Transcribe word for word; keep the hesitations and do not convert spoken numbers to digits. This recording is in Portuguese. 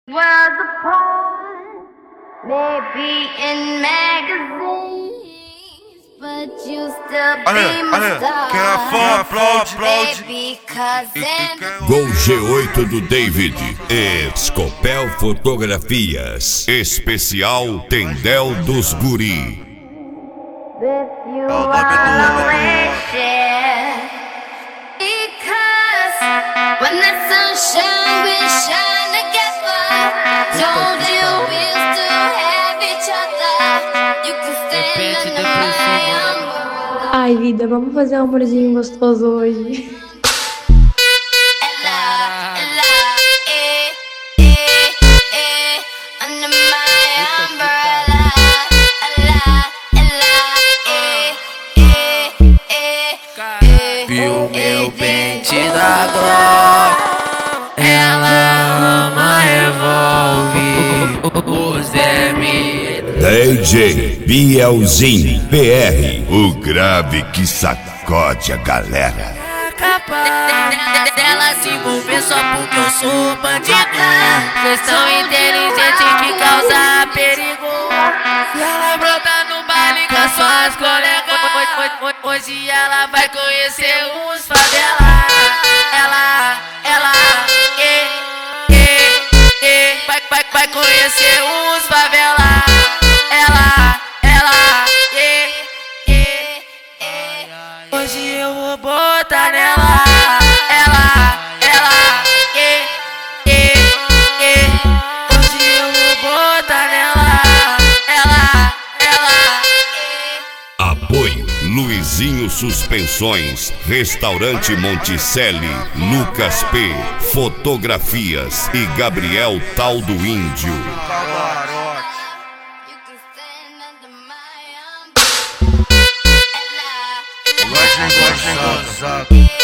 Was a part, maybe in magazines, but you still be my star. Quem é fã, aplaude, aplaude. Baby, 'cause in Gol G oito do David. Escopel Fotografias. Especial Tendel dos Guri. with you Oh, I'll baby, do it. always share. Because when the sunshine we shine together. Told you we'll still have each other. You can stand under my umbrella. Ai, vida, vamos fazer um amorzinho gostoso hoje. Ella, Ella, eh, eh, eh, under my umbrella. Ella, Ella, eh, eh, eh, eh, Viu eh, meu eh, pente eh, da Glock? Ela ama revólver, os demi. D J Bielzinho P R. O grave que sacode a galera. É capaz dela se envolver só porque eu sou bandida. Vocês são inteligentes que causa perigo. E ela brota no baile com as suas colegas. Hoje ela vai conhecer uns favela. Ela, ela, e, e, e, vai, vai, vai conhecer uns favela. Ela, ela, e, e, e. Hoje eu vou botar nela. Ela, ela, e, e, e. Hoje eu vou botar nela. Ela, ela, e. Apoio Luizinho Suspensões, Restaurante Monticelli, Lucas P, Fotografias e Gabriel Tal do Índio. Camarote. you can stand under my umbrella. Ella, Gosta, gosta, gosta.